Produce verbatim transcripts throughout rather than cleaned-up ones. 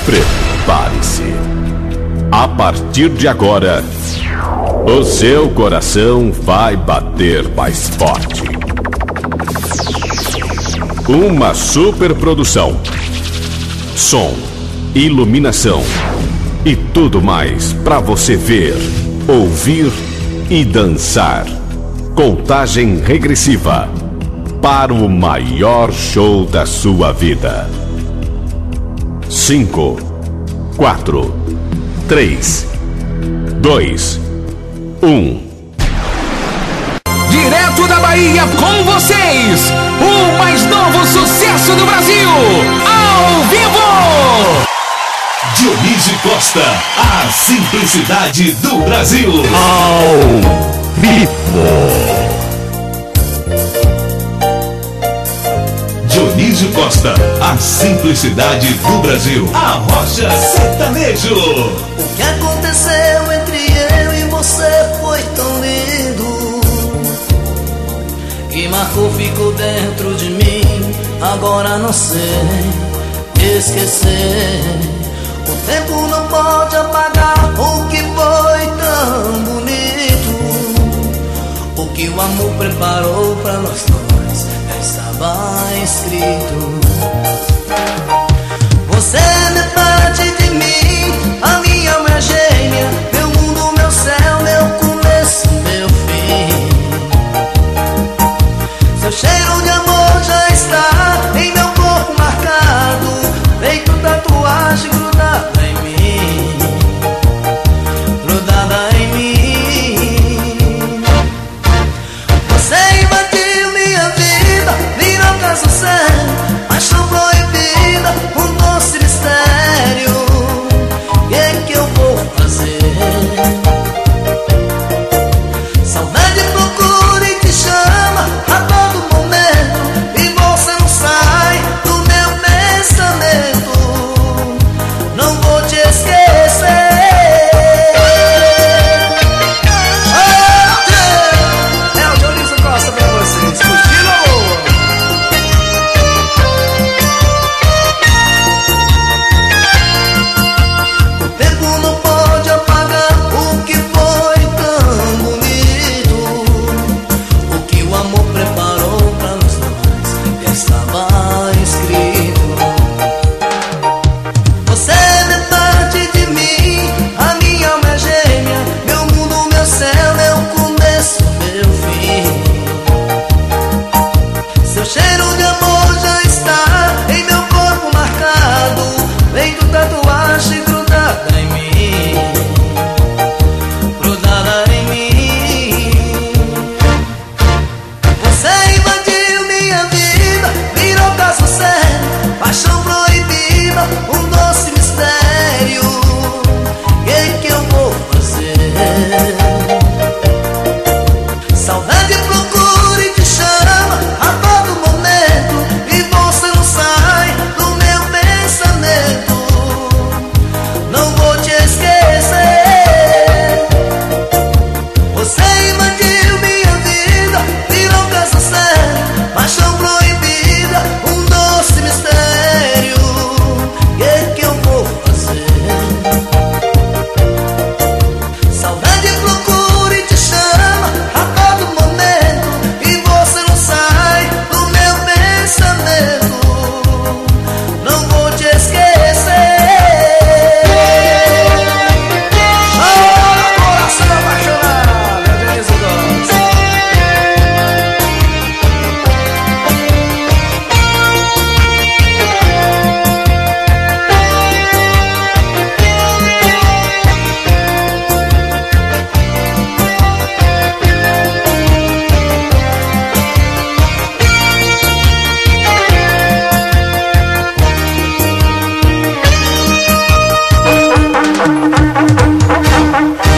Prepare-se. A partir de agora, o seu coração vai bater mais forte. Uma superprodução. Som, iluminação e tudo mais para você ver, ouvir e dançar. Contagem regressiva para o maior show da sua vida. Cinco, quatro, três, dois, um. Direto da Bahia com vocês, o mais novo sucesso do Brasil, ao vivo! Dionísio Costa, a simplicidade do Brasil. Ao vivo. Dionísio Costa, a simplicidade do Brasil. A Rocha Sertanejo. O que aconteceu entre eu e você foi tão lindo, que marcou, ficou dentro de mim. Agora não sei esquecer. O tempo não pode apagar o que foi tão bonito. O que o amor preparou pra nós dois já estava escrito. Você é metade de mim, a minha alma gêmea, meu mundo, meu céu, meu começo, meu fim. Seu cheiro de amor já está em meu corpo marcado, feito tatuagem grudada em mim, grudada em mim. Você invadiu minha vida, virou caso sério, paixão proibida, um doce mistério. O que é que eu vou fazer? Saudade procura e te chama a todo momento, e você não sai do meu pensamento. Não vou te esquecer. Oh, é o Dionísio Costa pra vocês, curtindo amor. O tempo não pode apagar o que foi tão bonito. O que o amor preparou pra nós dois já estava escrito. Você é metade de mim, a minha alma é gêmea, meu mundo, meu céu, meu começo, meu fim. Seu cheiro de amor já está em meu corpo marcado, feito tatuagem grudada em mim, grudada em mim. Você invadiu minha vida, virou caso sério, paixão proibida, um doce mistério. O que é que eu vou fazer? Saudade procura e te chama a todo momento, e você não sai do meu pensamento. Não vou te esquecer. Você invadiu minha vida, virou caso sério, paixão proibida, um doce mistério. O que é que eu vou fazer? Saudade procura e te chama a todo momento, e você não sai do meu pensamento. Não vou te esquecer. Oh, coração apaixonado, Dionísio Costa.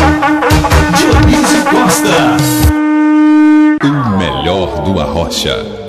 Dionísio Costa. O melhor do Arrocha.